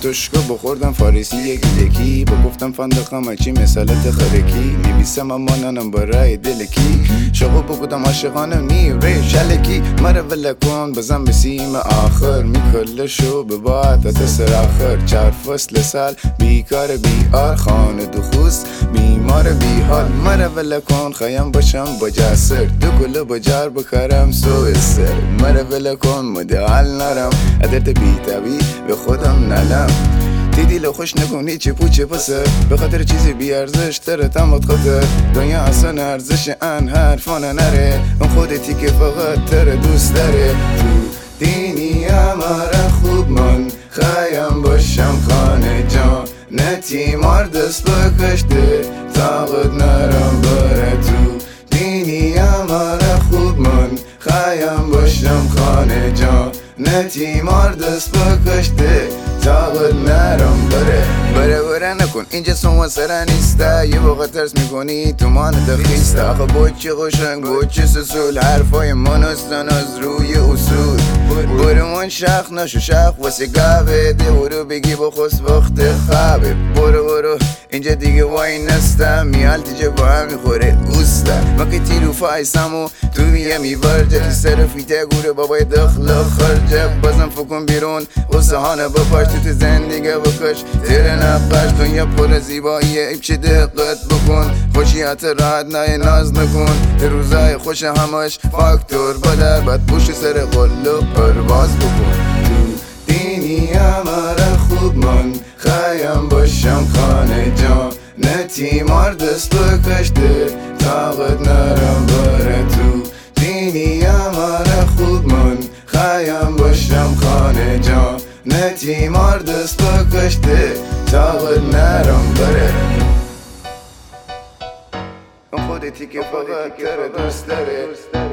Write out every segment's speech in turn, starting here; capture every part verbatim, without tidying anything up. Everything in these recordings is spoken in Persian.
توشکو بخوردم فارسی یک یکی بگفتم فندقم اچی مثالت خرکی نویسم اما نانم برای دلکی شغو بگودم عاشقانم نیره شلکی مره ولکن بزن بسیم آخر میکلشو بباعت تسر آخر چار فصل سال بیکار بیار خانه دخوز بیمار بیحال مره ولکن خیم باشم با جسر دو گله بجار بکارم سو سر مره ولکن مدعال نرم ادرت بیتابی به خودم نلم دیدی لو خوش نکنی چه پوچه پسر به خاطر چیزی بیارزش تره تمات خاطر دنیا اصلا ارزش ان حرفانه نره اون خودتی که فقط تره دوست داره تو دینی اماره خوب من خوایم باشم خانه جان نتیمار دست بکشته طاقت نرم بره تو دینی اماره خوب من خوایم باشم خانه جان نتیمار دست بکشته طاقت نرم بره بره بره نکن اینجا سوما سره نیسته یه واقع ترس میکنی تو مان دخیسته آخه بوچه قشنگ بوچه سسول حرفای من هستن از روی اصول برو من شخ نشو شخ واسه گاوه ده برو بگی بخوص وقت خوابه برو برو اینجا دیگه وای نستم میال تیجه با هم میخوره اوسته ما که تیرو فایسم و تو میه میورجه تو سر فیته گوره بابای دخل خرجه بازم فکن بیرون غصهانه بپاش تو زندگی بکش تیر نقاش دنیا پر زیباییه ایب چه دقت بکن خوشیت راحت نه ناز نکن روزای خوش همش فاکتور بدر بد پوش سر قلو پرواز بکن تو دینی اماره خوب من خوایم باشم خانه جان نتیمار دست بکشته طاقت نرم بره تو دینی اماره خوب من خوایم باشم خانه جان نتیمار دست بکشته طاقت نرم بره اون خودتی که فقط تره دوست داره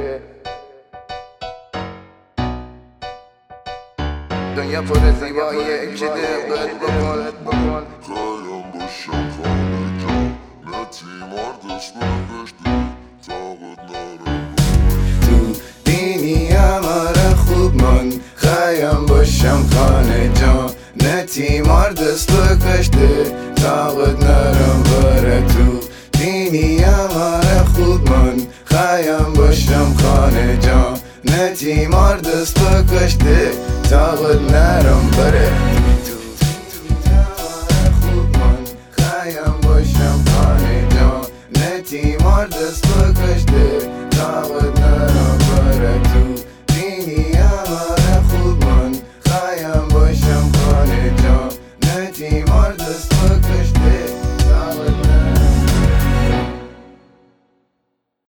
دنیا پر زیباییه چه دقت بکن خوایم باشم خانه جان نتیمار دست بکشته طاقت نرم تو دینی اماره خوب من خوایم باشم خانه جان نتیمار دست بکشته طاقت نرم بره تو دینی اماره خوب من خوایم باشم خانه جان نتیمار دست بکشته طاقت نرم بره تو خوب من خوایم باشم خانه جان نتیمار دست